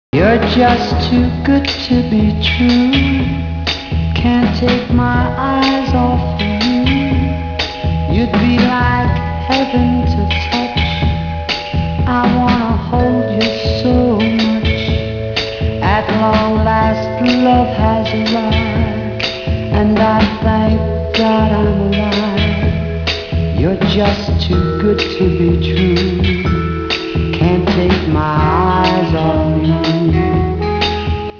You're just too good to be true. Can't take my eyes off of you. You'd be like heaven to touch. I wanna hold you so much. At long last love has arrived, and I thank God I'm alive. You're just too good to be true. Can't take my eyes off you.